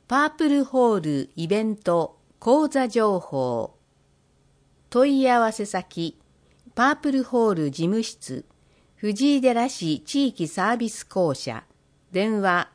パープルホールイベント講座情報。問い合わせ先、パープルホール事務室、藤井寺市地域サービス公社、電話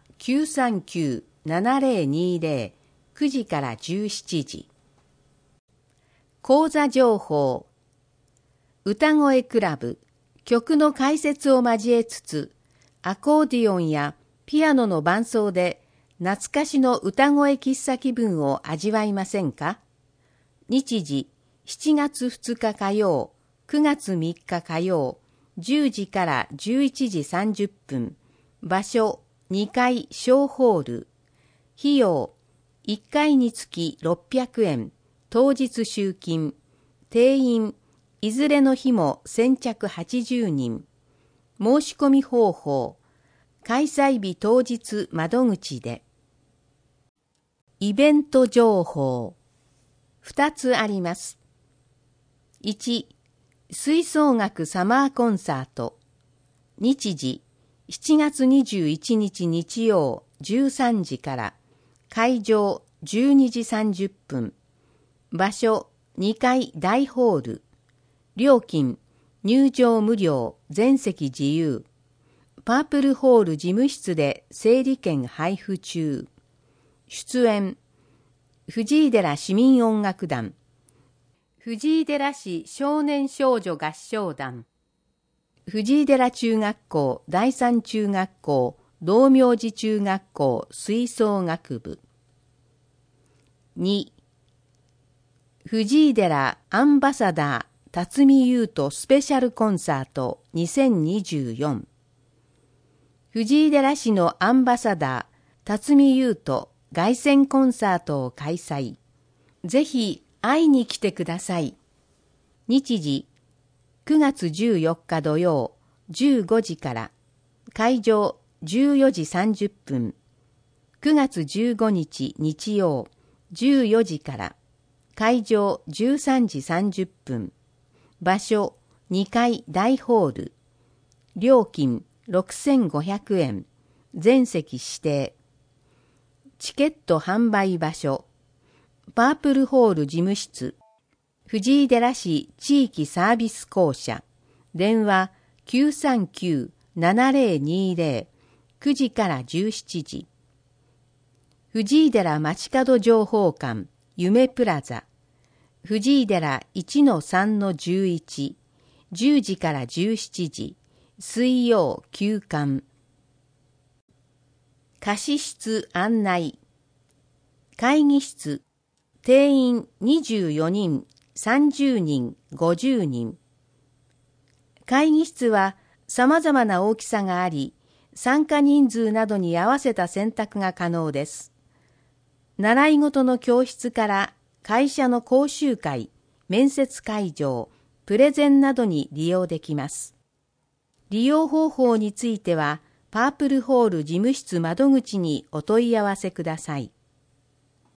939-7020、9時から17時。講座情報。歌声クラブ、曲の解説を交えつつ、アコーディオンやピアノの伴奏で懐かしの歌声喫茶気分を味わいませんか？日時、7月2日火曜、9月3日火曜、10時から11時30分。場所、2階小ホール。費用、1回につき600円。当日集金。定員、いずれの日も先着80人。申し込み方法、開催日当日窓口で。イベント情報。2つあります。1、吹奏楽サマーコンサート。日時、7月21日日曜13時から。会場12時30分。場所、2階大ホール。料金、入場無料、全席自由。パープルホール事務室で整理券配布中。出演、藤井寺市民音楽団、藤井寺市少年少女合唱団、藤井寺中学校第三中学校道明寺中学校吹奏楽部。2、藤井寺アンバサダー辰巳勇人スペシャルコンサート2024。藤井寺市のアンバサダー辰巳勇人凱旋コンサートを開催。ぜひ会いに来てください。日時、9月14日土曜15時から。会場14時30分。9月15日日曜14時から。会場13時30分。場所2階大ホール。料金6500円。全席指定。チケット販売場所、パープルホール事務室、藤井寺市地域サービス公社、電話 939-7020、9時から17時。藤井寺街角情報館、夢プラザ、藤井寺 1-3-11、10時から17時、水曜休館。貸室案内。会議室、定員24人、30人、50人。会議室は様々な大きさがあり、参加人数などに合わせた選択が可能です。習い事の教室から会社の講習会、面接会場、プレゼンなどに利用できます。利用方法については、パープルホール事務室窓口にお問い合わせください。